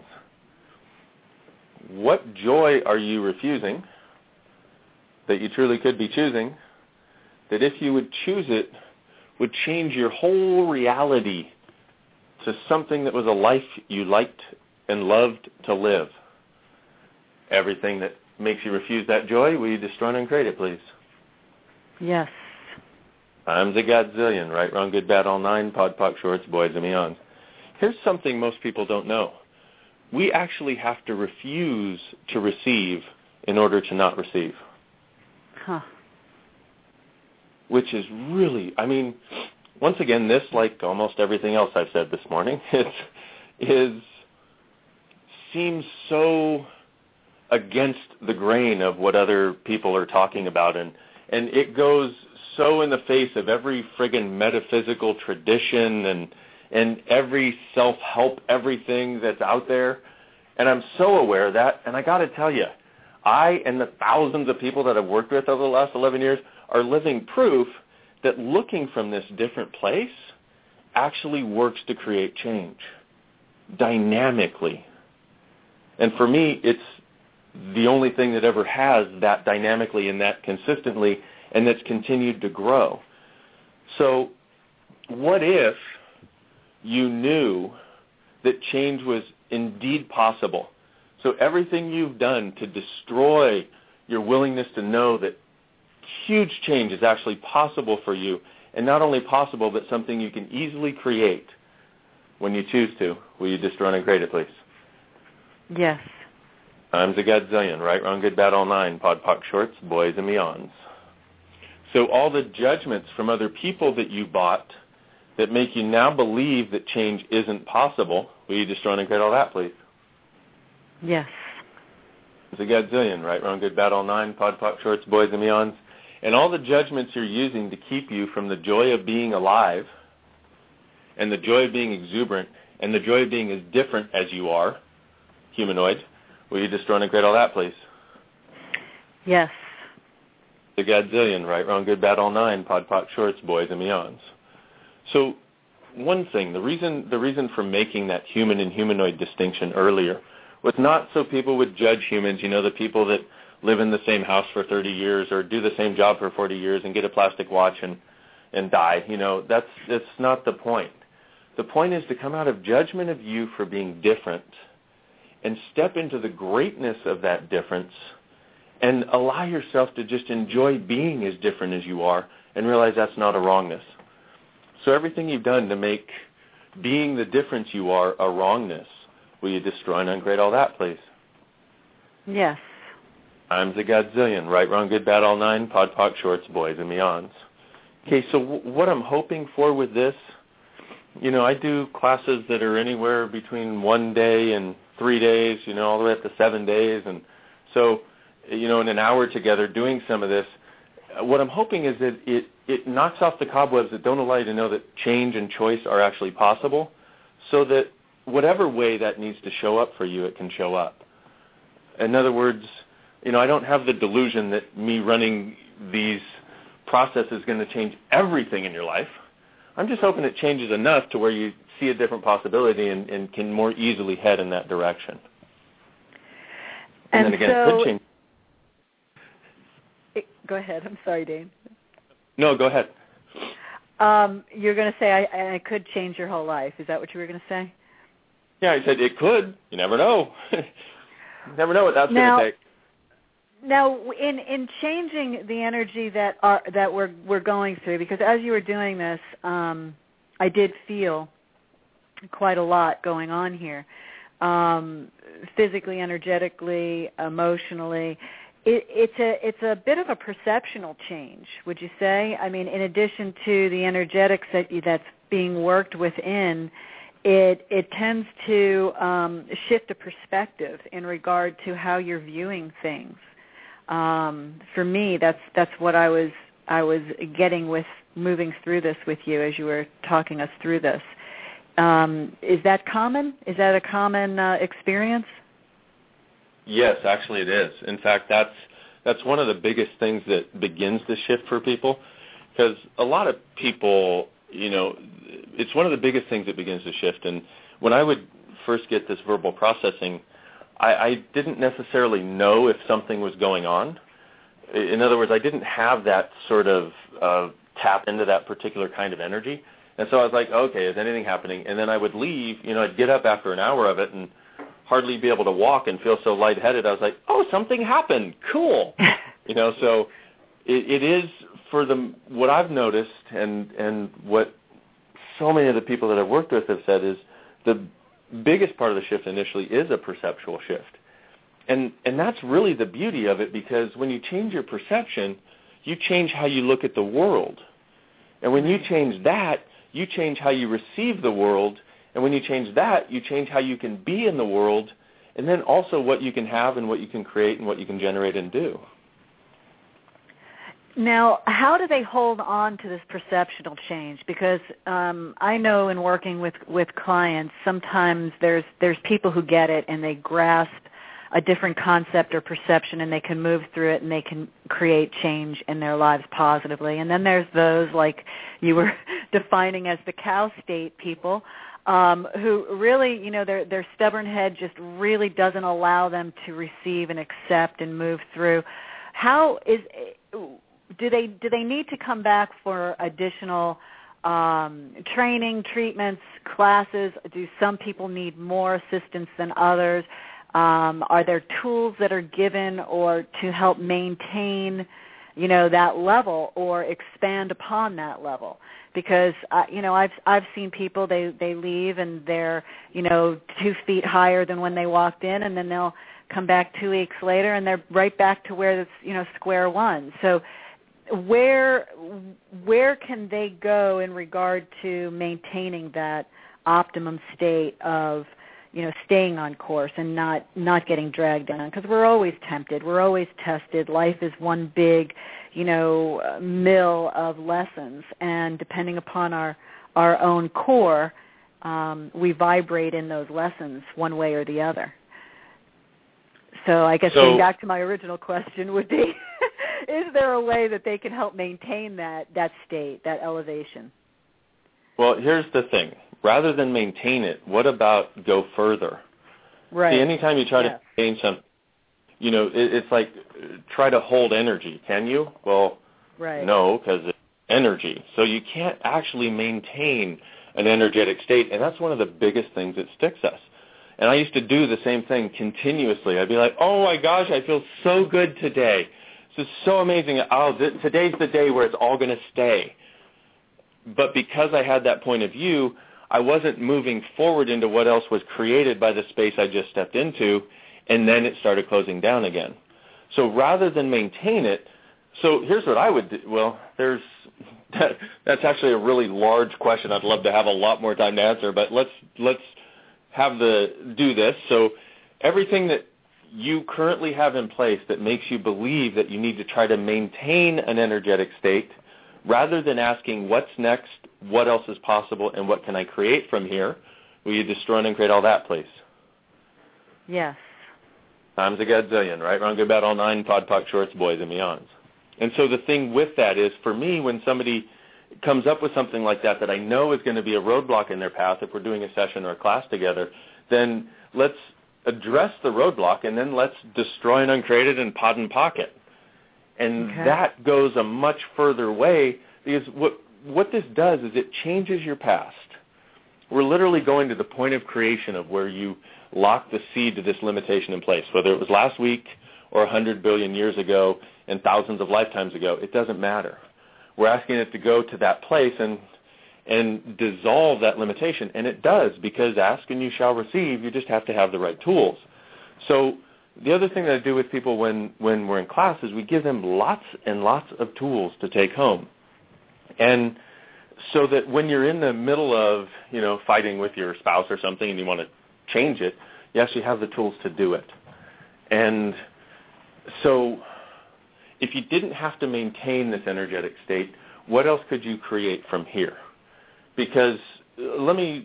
What joy are you refusing that you truly could be choosing, that if you would choose it, would change your whole reality to something that was a life you liked and loved to live? Everything that makes you refuse that joy, will you destroy and create it, please? Yes. Times a godzillion. Right, wrong, good, bad, all nine, pod, poc, shorts, boys, and beyonds. Here's something most people don't know. We actually have to refuse to receive in order to not receive. Huh. Which is really, once again, this, like almost everything else I've said this morning, seems so against the grain of what other people are talking about, and it goes so in the face of every friggin' metaphysical tradition and every self-help everything that's out there. And I'm so aware of that, and I got to tell you, I and the thousands of people that I've worked with over the last 11 years are living proof that looking from this different place actually works to create change dynamically. And for me, it's the only thing that ever has that dynamically and that consistently, and that's continued to grow. So what if you knew that change was indeed possible? So everything you've done to destroy your willingness to know that huge change is actually possible for you, and not only possible, but something you can easily create when you choose to, will you destroy and create it, please? Yes. Times a godzillion. Right, wrong, good, bad, all nine, pod, poc, shorts, boys, and beyonds. So all the judgments from other people that you bought that make you now believe that change isn't possible, will you destroy and create all that, please? Yes. It's a godzillion. Right, wrong, good, bad, all nine, pod, poc, shorts, boys, and beyonds. And all the judgments you're using to keep you from the joy of being alive and the joy of being exuberant and the joy of being as different as you are, humanoid, will you destroy and create all that, please? Yes. The Godzillion, right, wrong, good, bad, all nine, pod, poc, shorts, boys, and beyonds. So one thing, the reason for making that human and humanoid distinction earlier was not so people would judge humans, the people that live in the same house for 30 years or do the same job for 40 years and get a plastic watch and die. That's not the point. The point is to come out of judgment of you for being different and step into the greatness of that difference and allow yourself to just enjoy being as different as you are and realize that's not a wrongness. So everything you've done to make being the difference you are a wrongness, will you destroy and ungrade all that, please? Yes. I'm the Godzillion, right, wrong, good, bad, all nine, pod, poc, shorts, boys, and beyonds. Okay, so what I'm hoping for with this, I do classes that are anywhere between 1 day and 3 days, all the way up to 7 days. And so, in an hour together doing some of this, what I'm hoping is that it knocks off the cobwebs that don't allow you to know that change and choice are actually possible, so that whatever way that needs to show up for you, it can show up. In other words, I don't have the delusion that me running these processes is going to change everything in your life. I'm just hoping it changes enough to where you see a different possibility and can more easily head in that direction. And then again, it could change. Go ahead. I'm sorry, Dane. No, go ahead. You're going to say I could change your whole life. Is that what you were going to say? Yeah, I said it could. You never know. You never know what that's going to take. Now, in changing the energy that we're going through, because as you were doing this, I did feel quite a lot going on here, physically, energetically, emotionally. It's a bit of a perceptual change, would you say? I mean, in addition to the energetics that's being worked within, it tends to shift a perspective in regard to how you're viewing things. For me, that's what I was getting with moving through this with you as you were talking us through this. Is that common? Is that a common experience? Yes, actually it is. In fact, that's one of the biggest things that begins the shift for people, because a lot of people, it's one of the biggest things that begins the shift. And when I would first get this verbal processing, I didn't necessarily know if something was going on. In other words, I didn't have that sort of tap into that particular kind of energy. And so I was like, okay, is anything happening? And then I would leave, I'd get up after an hour of it and hardly be able to walk and feel so lightheaded. I was like, oh, something happened. Cool. So it is for what I've noticed and what so many of the people that I've worked with have said is the biggest part of the shift initially is a perceptual shift. And that's really the beauty of it, because when you change your perception, you change how you look at the world. And when you change that, you change how you receive the world. And when you change that, you change how you can be in the world, and then also what you can have and what you can create and what you can generate and do. Now, how do they hold on to this perceptual change? Because I know in working with clients, sometimes there's people who get it and they grasp a different concept or perception and they can move through it and they can create change in their lives positively. And then there's those, like you were defining as the cow state people, who really, their stubborn head just really doesn't allow them to receive and accept and move through. Do they need to come back for additional training, treatments, classes? Do some people need more assistance than others? Are there tools that are given or to help maintain, that level or expand upon that level? Because I've seen people they leave and they're 2 feet higher than when they walked in, and then they'll come back 2 weeks later and they're right back to where it's square one. So where can they go in regard to maintaining that optimum state of staying on course and not getting dragged down? Because we're always tempted, we're always tested. Life is one big mill of lessons, and depending upon our own core, we vibrate in those lessons one way or the other. So I guess going back to my original question would be, Is there a way that they can help maintain that state, that elevation? Well, here's the thing. Rather than maintain it, what about go further? Right. See, anytime you try to maintain something, it's like try to hold energy. Can you? Well, no, because it's energy. So you can't actually maintain an energetic state, and that's one of the biggest things that sticks us. And I used to do the same thing continuously. I'd be like, oh, my gosh, I feel so good today. This is so amazing. Today's the day where it's all going to stay. But because I had that point of view, I wasn't moving forward into what else was created by the space I just stepped into, and then it started closing down again. So rather than maintain it, so here's what I would do. Well, that's actually a really large question. I'd love to have a lot more time to answer, but let's do this. So everything that you currently have in place that makes you believe that you need to try to maintain an energetic state, rather than asking what's next, what else is possible, and what can I create from here, will you destroy and create all that, please? Yes. Times a gazillion, right? Wrong, good, bad, all nine, pod, poc, shorts, boys, and beyonds. And so the thing with that is, for me, when somebody comes up with something like that I know is going to be a roadblock in their path, if we're doing a session or a class together, then let's address the roadblock, and then let's destroy and uncreate it and pod and pocket. And that goes a much further way, because what this does is it changes your past. We're literally going to the point of creation of where you lock the seed to this limitation in place, whether it was last week or 100 billion years ago and thousands of lifetimes ago. It doesn't matter. We're asking it to go to that place and dissolve that limitation. And it does, because ask and you shall receive. You just have to have the right tools. So the other thing that I do with people when we're in class is we give them lots and lots of tools to take home. And so that when you're in the middle of, fighting with your spouse or something and you want to change it, you actually have the tools to do it. And so if you didn't have to maintain this energetic state, what else could you create from here? Because let me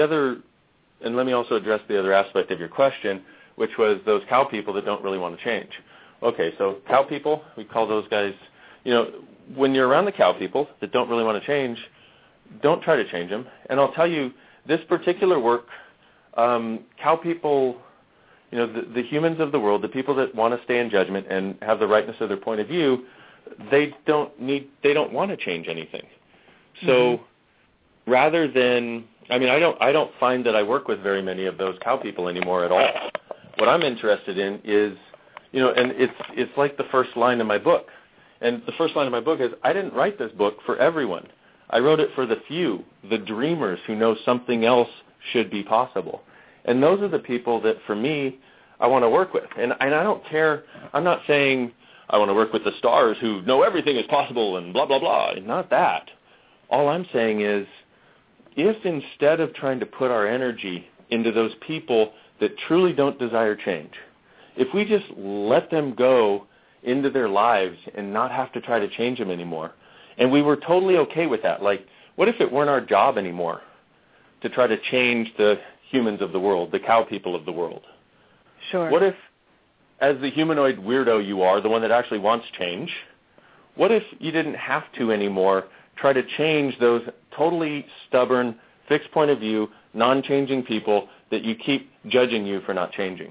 also address the other aspect of your question, which was those cow people that don't really want to change. Okay, so cow people, we call those guys, when you're around the cow people that don't really want to change, don't try to change them. And I'll tell you, this particular work, cow people, the humans of the world, the people that want to stay in judgment and have the rightness of their point of view, they don't want to change anything. So rather than, I don't find that I work with very many of those cow people anymore at all. What I'm interested in is, and it's like the first line of my book. And the first line of my book is, I didn't write this book for everyone. I wrote it for the few, the dreamers who know something else should be possible. And those are the people that, for me, I want to work with. And I don't care. I'm not saying I want to work with the stars who know everything is possible and blah, blah, blah. Not that. All I'm saying is, if instead of trying to put our energy into those people that truly don't desire change, if we just let them go into their lives and not have to try to change them anymore, and we were totally okay with that. Like, what if it weren't our job anymore to try to change the humans of the world, the cow people of the world? Sure. What if, as the humanoid weirdo you are, the one that actually wants change, what if you didn't have to anymore try to change those totally stubborn, fixed point of view, non-changing people that you keep judging you for not changing?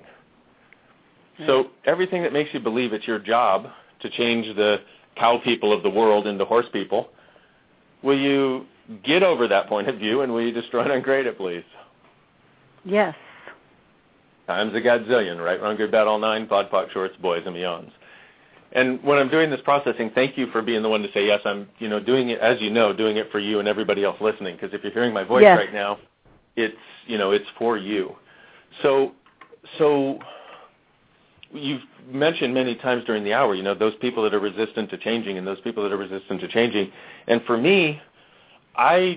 So everything that makes you believe it's your job to change the cow people of the world into horse people, will you get over that point of view, and will you destroy and uncreate it, please? Yes. Times a gazillion, right? Wrong, good, bad, all nine, pod, poc, shorts, boys, and beyonds. And when I'm doing this processing, thank you for being the one to say, yes, I'm doing it, as doing it for you and everybody else listening, because if you're hearing my voice right now, it's for you. So you've mentioned many times during the hour, those people that are resistant to changing and those people that are resistant to changing. And for me, I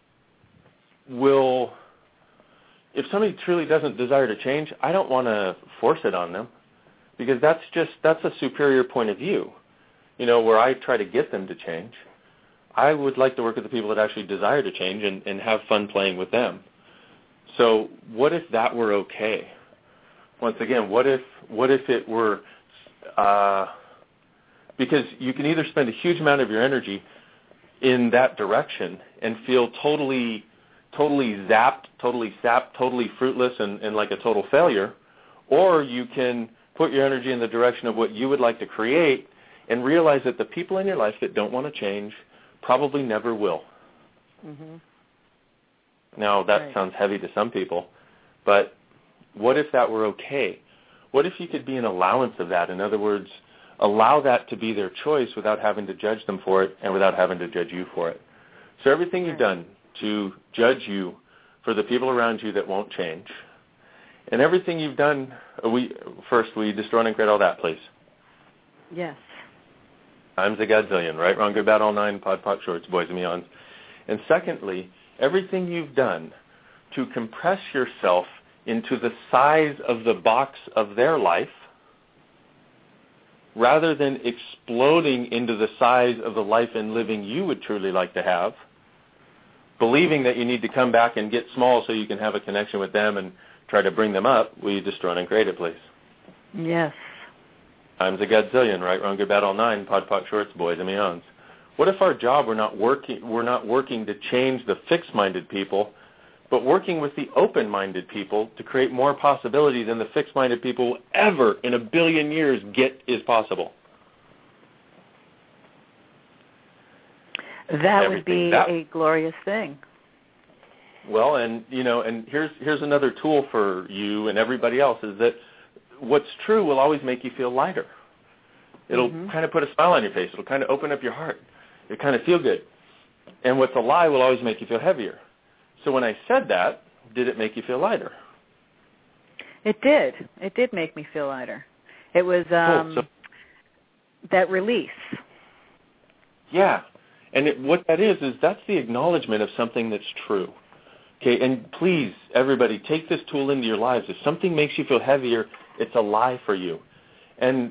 will, if somebody truly doesn't desire to change, I don't want to force it on them, because that's a superior point of view, where I try to get them to change. I would like to work with the people that actually desire to change and have fun playing with them. So what if that were okay? Once again, what if it were because you can either spend a huge amount of your energy in that direction and feel totally zapped, totally sapped, totally fruitless, and like a total failure, or you can put your energy in the direction of what you would like to create and realize that the people in your life that don't want to change probably never will. Mm-hmm. Now, that sounds heavy to some people, but what if that were okay? What if you could be an allowance of that? In other words, allow that to be their choice without having to judge them for it and without having to judge you for it. So everything you've done to judge you for the people around you that won't change, and everything you've done, we destroy and create all that, please. Yes. Times a godzillion, right, wrong, good, bad, all nine, pod, pot, shorts, boys and meons. And secondly, everything you've done to compress yourself into the size of the box of their life rather than exploding into the size of the life and living you would truly like to have, believing that you need to come back and get small so you can have a connection with them and try to bring them up, will you destroy and create it, please? Yes. Times a godzillion, right, wrong, good, bad, all nine, pod, pot, shorts, boys and meons. What if our job we're not working to change the fixed-minded people, but working with the open-minded people to create more possibility than the fixed-minded people will ever in a billion years get is possible? That would be a glorious thing. Well, and here's another tool for you and everybody else is that what's true will always make you feel lighter. It'll kind of put a smile on your face. It'll kind of open up your heart. It'll kind of feel good. And what's a lie will always make you feel heavier. So when I said that, did it make you feel lighter? It did. It did make me feel lighter. It was that release. Yeah. And what that is that's the acknowledgement of something that's true. Okay, and please, everybody, take this tool into your lives. If something makes you feel heavier, it's a lie for you. And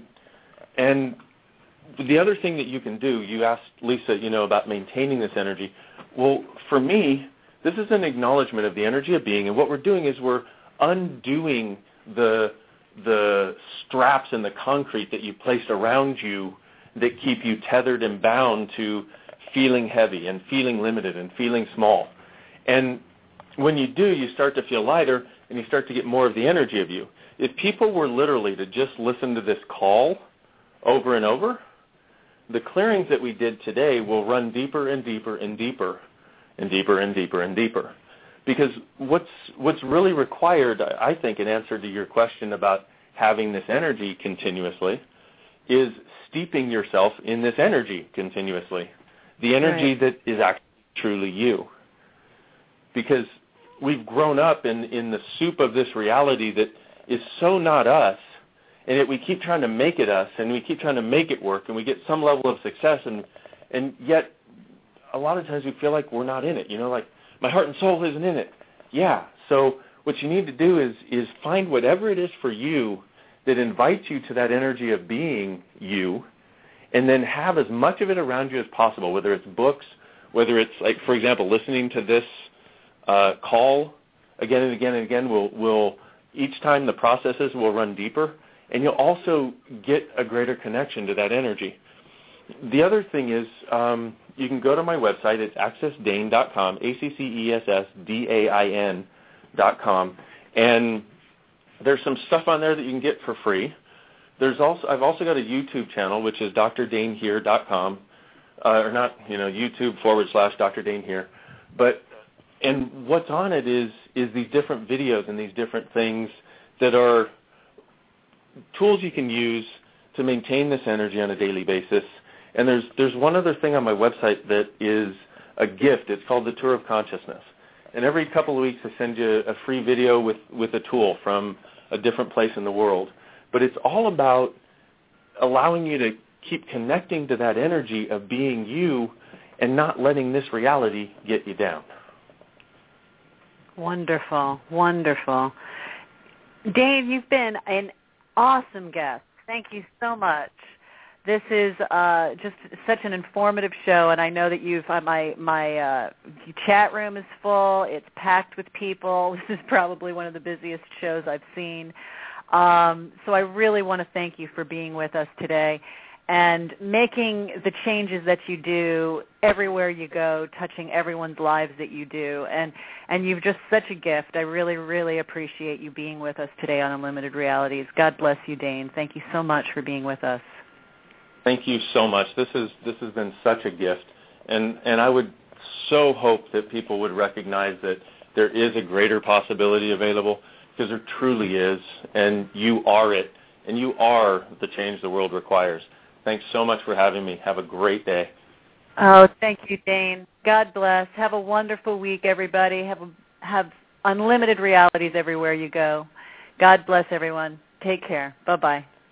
the other thing that you can do, you asked Lisa, about maintaining this energy. Well, for me, this is an acknowledgement of the energy of being, and what we're doing is we're undoing the straps and the concrete that you placed around you that keep you tethered and bound to feeling heavy and feeling limited and feeling small. And when you do, you start to feel lighter and you start to get more of the energy of you. If people were literally to just listen to this call over and over, the clearings that we did today will run deeper and deeper and deeper and deeper and deeper and deeper. Because what's really required, I think, in answer to your question about having this energy continuously, is steeping yourself in this energy continuously. The energy that is actually truly you. Because we've grown up in the soup of this reality that is so not us, and yet we keep trying to make it us, and we keep trying to make it work, and we get some level of success, and yet a lot of times we feel like we're not in it. Like my heart and soul isn't in it. Yeah, so what you need to do is find whatever it is for you that invites you to that energy of being you, and then have as much of it around you as possible, whether it's books, whether it's, like, for example, listening to this call again and again and again will each time the processes will run deeper, and you'll also get a greater connection to that energy. The other thing is you can go to my website. It's accessdain.com, AccessDain.com, and there's some stuff on there that you can get for free. I've also got a YouTube channel, which is drdanehere.com, or not, YouTube/Dr. Dane Here. And what's on it is these different videos and these different things that are tools you can use to maintain this energy on a daily basis. And there's one other thing on my website that is a gift. It's called the Tour of Consciousness. And every couple of weeks I send you a free video with a tool from a different place in the world. But it's all about allowing you to keep connecting to that energy of being you and not letting this reality get you down. Wonderful, wonderful. Dave, you've been an awesome guest. Thank you so much. This is just such an informative show, and I know that my chat room is full. It's packed with people. This is probably one of the busiest shows I've seen. So I really want to thank you for being with us today. and making the changes that you do everywhere you go, touching everyone's lives that you do. And you've just such a gift. I really, really appreciate you being with us today on Unlimited Realities. God bless you, Dane. Thank you so much for being with us. Thank you so much. This has been such a gift. And I would so hope that people would recognize that there is a greater possibility available, because there truly is, and you are it, and you are the change the world requires. Thanks so much for having me. Have a great day. Oh, thank you, Dane. God bless. Have a wonderful week, everybody. Have unlimited realities everywhere you go. God bless everyone. Take care. Bye-bye.